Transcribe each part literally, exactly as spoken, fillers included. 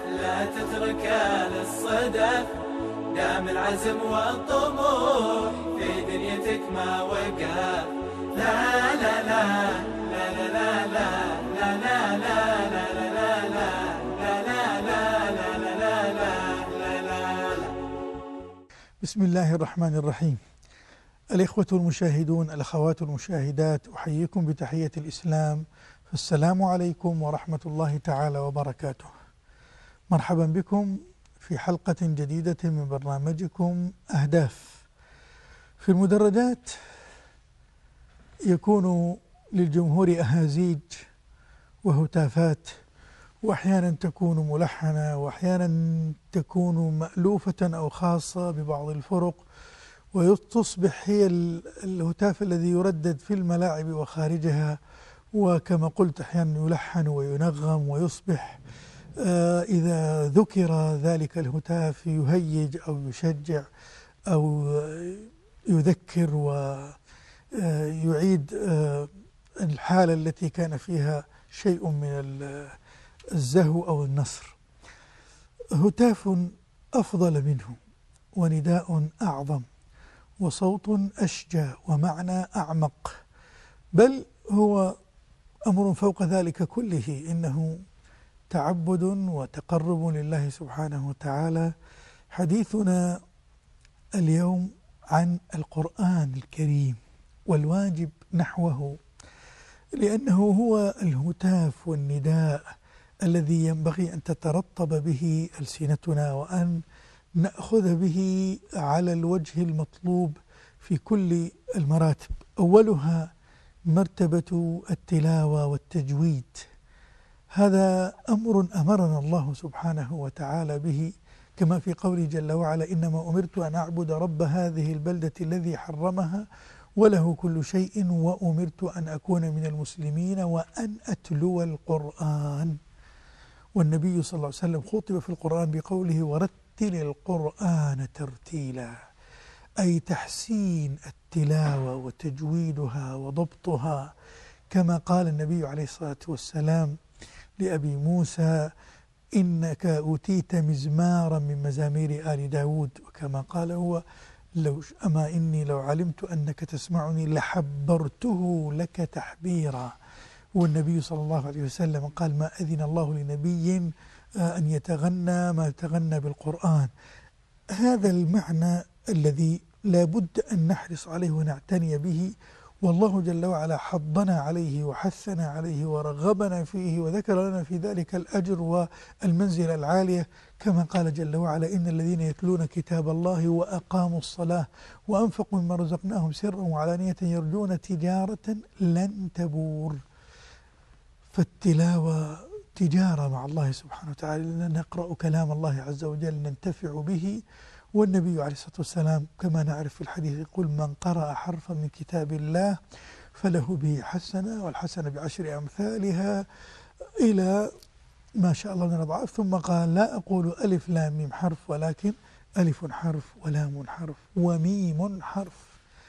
لا تتركه للصدف، دام العزم والطموح في دنيتك ما وقف. لا لا لا لا لا لا لا لا لا لا لا لا لا لا. بسم الله الرحمن الرحيم. الإخوة المشاهدون، الأخوات المشاهدات، أحييكم بتحية الإسلام، فالسلام عليكم ورحمة الله تعالى وبركاته. مرحبا بكم في حلقة جديدة من برنامجكم أهداف. في المدرجات يكون للجمهور أهازيج وهتافات، وأحيانا تكون ملحنة، وأحيانا تكون مألوفة أو خاصة ببعض الفرق، وتصبح هي الهتاف الذي يردد في الملاعب وخارجها، وكما قلت أحيانا يلحن وينغم، ويصبح آه إذا ذكر ذلك الهتاف يهيج أو يشجع أو يذكر ويعيد آه الحالة التي كان فيها شيء من الزهو أو النصر. هتاف أفضل منه، ونداء أعظم، وصوت أشجى، ومعنى أعمق، بل هو أمر فوق ذلك كله. إنه تعبد وتقرب لله سبحانه وتعالى. حديثنا اليوم عن القرآن الكريم والواجب نحوه، لأنه هو الهتاف والنداء الذي ينبغي أن تترطب به ألسنتنا، وأن نأخذ به على الوجه المطلوب في كل المراتب. أولها مرتبة التلاوة والتجويد. هذا أمر أمرنا الله سبحانه وتعالى به، كما في قوله جل وعلا: إنما أمرت أن أعبد رب هذه البلدة الذي حرمها وله كل شيء وأمرت أن أكون من المسلمين وأن أتلو القرآن. والنبي صلى الله عليه وسلم خطب في القرآن بقوله: ورتل القرآن ترتيلا، أي تحسين التلاوة وتجويدها وضبطها، كما قال النبي عليه الصلاة والسلام لأبي موسى: إنك أوتيت مزمارا من مزامير آل داود، وكما قال هو: لو أما إني لو علمت أنك تسمعني لحبرته لك تحبيرا. والنبي صلى الله عليه وسلم قال: ما أذن الله لنبي أن يتغنى ما يتغنى بالقرآن. هذا المعنى الذي لا بد أن نحرص عليه ونعتني به، والله جل وعلا حضنا عليه وحثنا عليه ورغبنا فيه، وذكر لنا في ذلك الأجر والمنزلة العالية، كما قال جل وعلا: إن الذين يتلون كتاب الله وأقاموا الصلاة وأنفقوا مما رزقناهم سرا وعلانية يرجون تجارة لن تبور. فالتلاوة تجارة مع الله سبحانه وتعالى، لأننا نقرأ كلام الله عز وجل ننتفع به. والنبي عليه الصلاة والسلام كما نعرف في الحديث يقول: من قرأ حرفا من كتاب الله فله به حسنة، والحسنة بعشر أمثالها إلى ما شاء الله من أضعاف. ثم قال: لا أقول ألف لام ميم حرف، ولكن ألف حرف ولام حرف وميم حرف.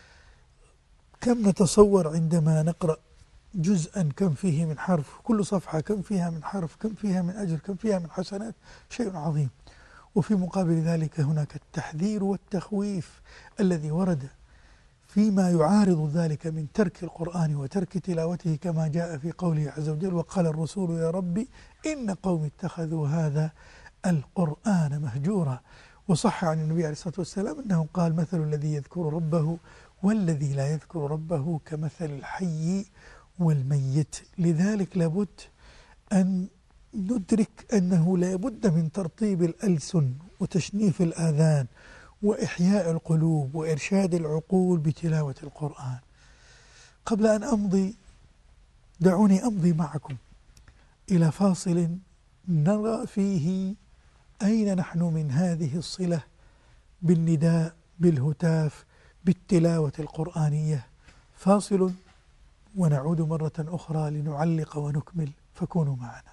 كم نتصور عندما نقرأ جزءا كم فيه من حرف، كل صفحة كم فيها من حرف، كم فيها من أجر، كم فيها من حسنات، شيء عظيم. وفي مقابل ذلك هناك التحذير والتخويف الذي ورد فيما يعارض ذلك من ترك القرآن وترك تلاوته، كما جاء في قوله عز وجل: وقال الرسول يا ربي إن قوم اتخذوا هذا القرآن مهجورا. وصح عن النبي عليه الصلاة والسلام أنه قال: مثل الذي يذكر ربه والذي لا يذكر ربه كمثل الحي والميت. لذلك لابد أن ندرك أنه لا بد من ترطيب الألسن وتشنيف الآذان وإحياء القلوب وإرشاد العقول بتلاوة القرآن. قبل أن أمضي دعوني أمضي معكم إلى فاصل نرى فيه أين نحن من هذه الصلة بالنداء، بالهتاف، بالتلاوة القرآنية. فاصل ونعود مرة أخرى لنعلق ونكمل، فكونوا معنا.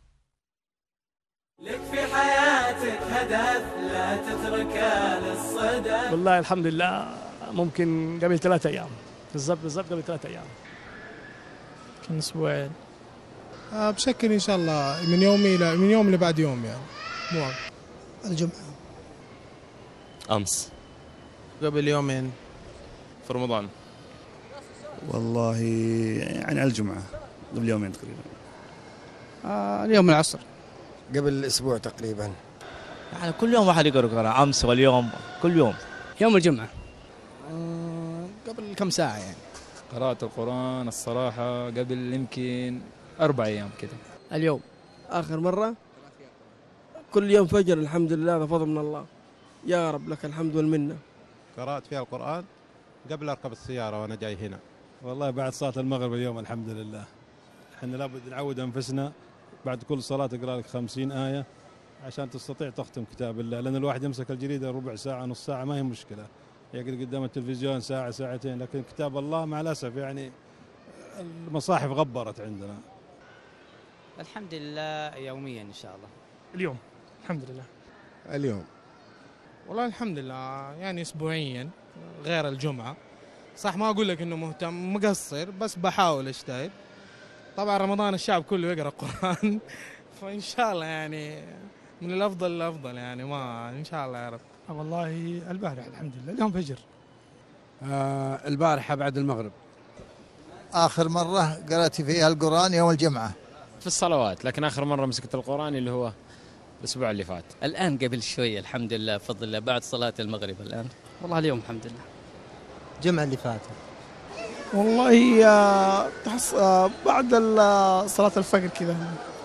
لك في حياتك هدف لا تتركه للصدف. والله الحمد لله ممكن قبل ثلاثة أيام بالضبط بالضبط قبل ثلاثة أيام كان أسبوعين. آه بشكل إن شاء الله من يومي إلى من يوم لبعد يوم يعني. الأسبوع. الجمعة. أمس. قبل يومين. في رمضان. والله يعني على الجمعة قبل يومين تقريبا. آه اليوم العصر. قبل أسبوع تقريبا. يعني كل يوم واحد يقرأ القرآن، أمس واليوم كل يوم. يوم الجمعة. آه قبل كم ساعة يعني. قرأت القرآن الصراحة قبل يمكن أربع أيام كده. اليوم آخر مرة. كل يوم فجر الحمد لله، هذا فضل من الله، يا رب لك الحمد والمنة. قرأت فيها القرآن قبل أركب السيارة وأنا جاي هنا. والله بعد صلاة المغرب اليوم الحمد لله. احنا لابد نعود أنفسنا بعد كل صلاة تقرأ لك خمسين آية عشان تستطيع تختم كتاب الله، لأن الواحد يمسك الجريدة ربع ساعة نص ساعة ما هي مشكلة، يقعد قدام التلفزيون ساعة ساعتين، لكن كتاب الله مع الأسف يعني المصاحف غبرت عندنا. الحمد لله يوميا إن شاء الله. اليوم الحمد لله. اليوم والله الحمد لله يعني أسبوعيا غير الجمعة. صح ما أقول لك إنه مهتم مقصر، بس بحاول أجتهد. طبعا رمضان الشعب كله يقرأ القرآن فإن شاء الله يعني من الأفضل للأفضل يعني ما إن شاء الله يا رب. والله البارح الحمد لله، اليوم فجر. آه البارحة بعد المغرب. آخر مرة قرأت فيها القرآن يوم الجمعة. في الصلوات، لكن آخر مرة مسكت القرآن اللي هو الأسبوع اللي فات. الآن قبل شوي الحمد لله بفضل الله بعد صلاة المغرب الآن. والله اليوم الحمد لله. الجمعة اللي فاتت. والله تحص بعد صلاة الفجر كذا.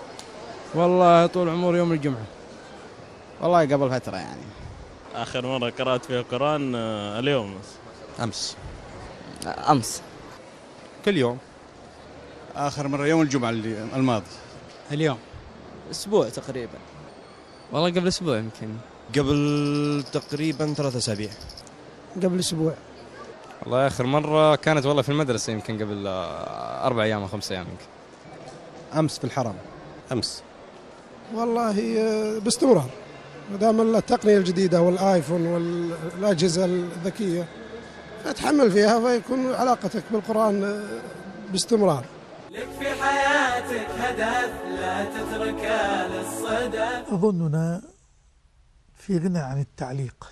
والله طول عمر يوم الجمعة. والله قبل فترة يعني. آخر مرة قرأت فيها القرآن اليوم. أمس. أمس. كل يوم. آخر مرة يوم الجمعة الماضي. اليوم. أسبوع تقريبا. والله قبل أسبوع يمكن. قبل تقريبا ثلاثة أسابيع. قبل أسبوع. والله آخر مرة كانت والله في المدرسة يمكن قبل أربع أيام أو خمس أيام يمكن. أمس في الحرم. أمس. والله باستمرار، ما دام التقنية الجديدة والآيفون والأجهزة الذكية فتحمل فيها فيكون علاقتك بالقرآن باستمرار. لك في حياتك هدف لا تتركه للصدف. أظننا في غنى عن التعليق،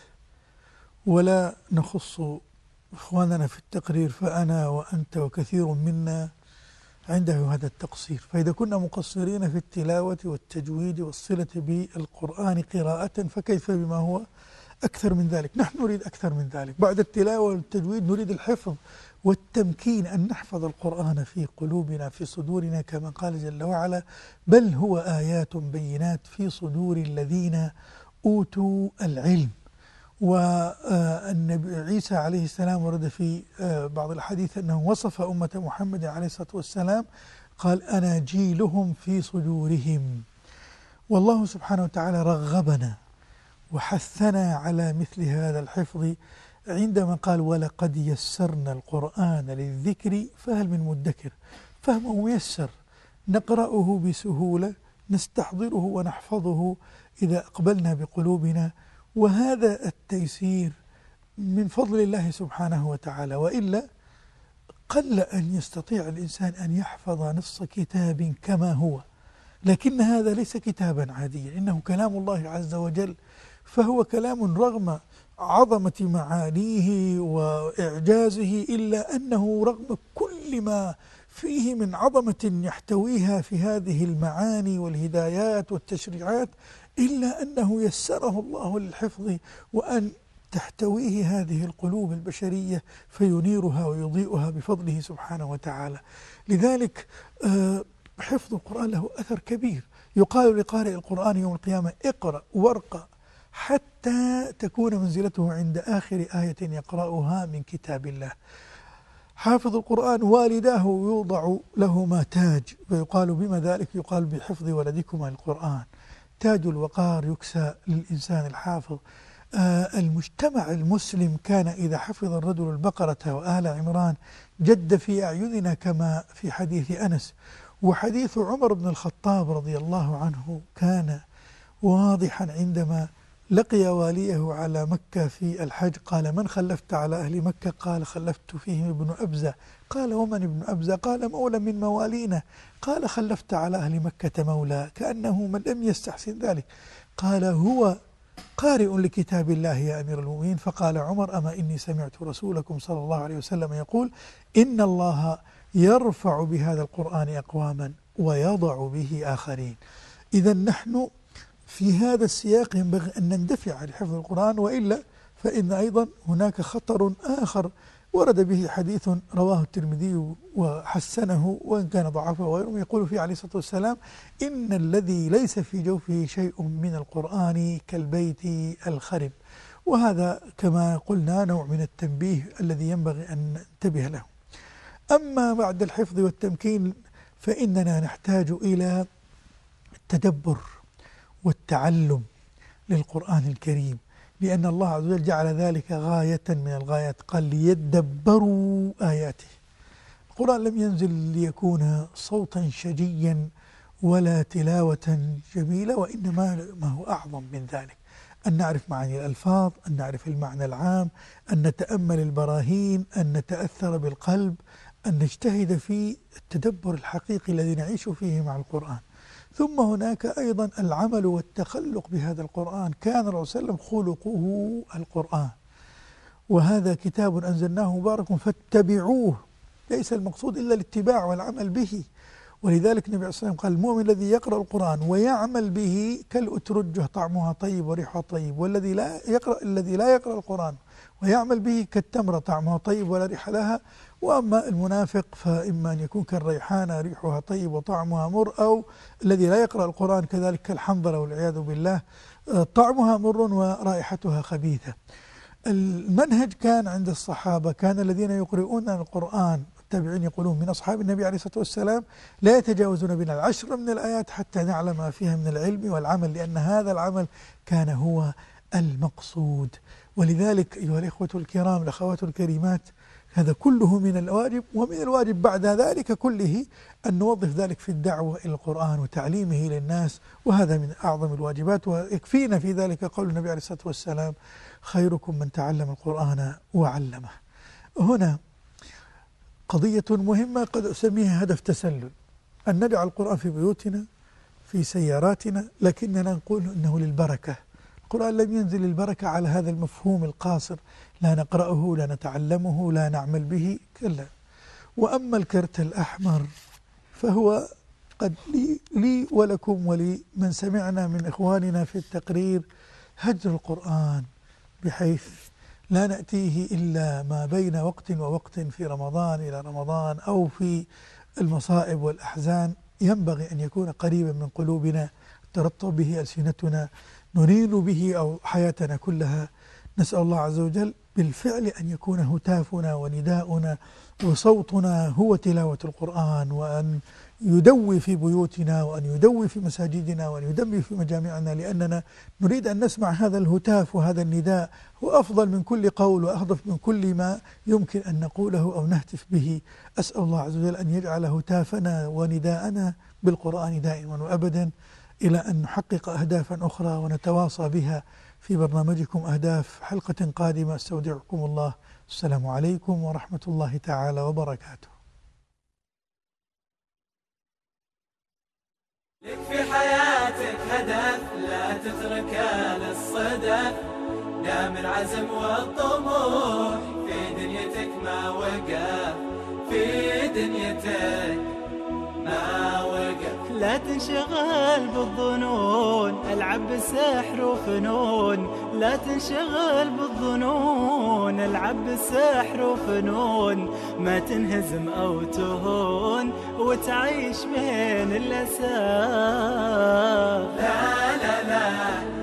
ولا نخص إخواننا في التقرير، فأنا وأنت وكثير منا عنده هذا التقصير. فإذا كنا مقصرين في التلاوة والتجويد والصلة بالقرآن قراءة، فكيف بما هو أكثر من ذلك؟ نحن نريد أكثر من ذلك. بعد التلاوة والتجويد نريد الحفظ والتمكين، أن نحفظ القرآن في قلوبنا في صدورنا، كما قال جل وعلا: بل هو آيات بينات في صدور الذين أوتوا العلم. والنبي عيسى عليه السلام ورد في بعض الحديث أنه وصف أمة محمد عليه الصلاة والسلام قال: أناجيلهم في صدورهم. والله سبحانه وتعالى رغبنا وحثنا على مثل هذا الحفظ عندما قال: ولقد يسرنا القرآن للذكر فهل من مدكر. فهمه ميسر، نقرأه بسهولة، نستحضره ونحفظه إذا أقبلنا بقلوبنا، وهذا التيسير من فضل الله سبحانه وتعالى. وإلا قل أن يستطيع الإنسان أن يحفظ نص كتاب كما هو، لكن هذا ليس كتابا عاديا، إنه كلام الله عز وجل، فهو كلام رغم عظمة معانيه وإعجازه، إلا أنه رغم كل ما فيه من عظمة يحتويها في هذه المعاني والهدايات والتشريعات، إلا أنه يسره الله للحفظ، وأن تحتويه هذه القلوب البشرية فينيرها ويضيئها بفضله سبحانه وتعالى. لذلك حفظ القرآن له أثر كبير. يقال لقارئ القرآن يوم القيامة: اقرأ وارقى حتى تكون منزلته عند آخر آية يقرأها من كتاب الله. حافظ القرآن والداه يوضع لهما تاج، فيقال: بما ذلك؟ يقال: بحفظ ولدكما القرآن. تاج الوقار يكسى للإنسان الحافظ. آه المجتمع المسلم كان إذا حفظ الرجل البقرة وآل عمران جد في أعيننا، كما في حديث أنس. وحديث عمر بن الخطاب رضي الله عنه كان واضحا عندما لقي واليه على مكة في الحج، قال: من خلفت على أهل مكة؟ قال: خلفت فيهم ابن أبزة. قال: ومن ابن أبزة؟ قال: مولى من موالينا. قال: خلفت على أهل مكة مولى. كأنه من لم يستحسن ذلك. قال هو قارئ لكتاب الله يا أمير المؤمنين. فقال عمر أما إني سمعت رسولكم صلى الله عليه وسلم يقول إن الله يرفع بهذا القرآن أقواما ويضع به آخرين. إذا نحن في هذا السياق ينبغي أن نندفع لحفظ القرآن، وإلا فإن أيضا هناك خطر آخر ورد به حديث رواه الترمذي وحسنه وإن كان ضعفه وغيره، يقول فيه عليه الصلاة والسلام إن الذي ليس في جوفه شيء من القرآن كالبيت الخرب. وهذا كما قلنا نوع من التنبيه الذي ينبغي أن ننتبه له. أما بعد الحفظ والتمكين فإننا نحتاج إلى التدبر والتعلم للقرآن الكريم، لأن الله عز وجل جعل ذلك غاية من الغايات، قال ليدبروا آياته. القرآن لم ينزل ليكون صوتا شجيا ولا تلاوة جميلة، وإنما ما هو أعظم من ذلك، أن نعرف معاني الألفاظ، أن نعرف المعنى العام، أن نتأمل البراهين، أن نتأثر بالقلب، أن نجتهد في التدبر الحقيقي الذي نعيش فيه مع القرآن. ثم هناك أيضا العمل والتخلق بهذا القرآن. كان الرسول صلى الله عليه وسلم خلقه القرآن، وهذا كتاب أنزلناه مبارك فاتبعوه. ليس المقصود إلا الاتباع والعمل به، ولذلك النبي عليه الصلاة والسلام قال المؤمن الذي يقرأ القرآن ويعمل به كالأترجة طعمها طيب وريحها طيب، والذي لا يقرأ الذي لا يقرأ القرآن ويعمل به كالتمرة طعمها طيب ولا ريح لها. وأما المنافق فإما أن يكون كالريحانة ريحها طيب وطعمها مر، أو الذي لا يقرأ القرآن كذلك كالحنظلة والعياذ بالله طعمها مر ورائحتها خبيثة. المنهج كان عند الصحابة، كان الذين يقرؤون القرآن التابعين يقولون من أصحاب النبي عليه الصلاة والسلام لا يتجاوزون بنا العشر من الآيات حتى نعلم ما فيها من العلم والعمل، لأن هذا العمل كان هو المقصود. ولذلك أيها الإخوة الكرام الأخوات الكريمات، هذا كله من الواجب، ومن الواجب بعد ذلك كله أن نوظف ذلك في الدعوة إلى القرآن وتعليمه للناس، وهذا من أعظم الواجبات. ويكفينا في ذلك قول النبي عليه الصلاة والسلام خيركم من تعلم القرآن وعلمه. هنا قضية مهمة قد أسميها هدف تسلل، أن نجعل القرآن في بيوتنا في سياراتنا، لكننا نقول إنه للبركة. القرآن لم ينزل للبركة على هذا المفهوم القاصر، لا نقرأه لا نتعلمه لا نعمل به، كلا. وأما الكرت الأحمر فهو قد لي, لي ولكم ولمن سمعنا من إخواننا في التقرير هجر القرآن، بحيث لا نأتيه إلا ما بين وقت ووقت في رمضان إلى رمضان أو في المصائب والأحزان، ينبغي أن يكون قريبا من قلوبنا، ترطب به ألسنتنا، نريد به أو حياتنا كلها. نسأل الله عز وجل بالفعل أن يكون هتافنا ونداؤنا وصوتنا هو تلاوة القرآن، وأن يدوي في بيوتنا وأن يدوي في مساجدنا وأن يدوي في مجامعنا، لأننا نريد أن نسمع هذا الهتاف وهذا النداء، هو أفضل من كل قول وأهدف من كل ما يمكن أن نقوله أو نهتف به. أسأل الله عز وجل أن يجعل هتافنا ونداءنا بالقرآن دائما وأبدا، إلى أن نحقق أهدافا أخرى ونتواصى بها في برنامجكم أهداف. حلقة قادمة استودعكم الله، السلام عليكم ورحمة الله تعالى وبركاته. لك في حياتك هدف لا تتركه للصدف، دام العزم والطموح في دنيتك ما وقف، في دنيتك ما وقف. لا تنشغل بالظنون، العب بالسحر وفنون، لا تنشغل بالظنون، العب بالسحر وفنون، ما تنهزم أو تهون وتعيش بين الأسى. لا لا لا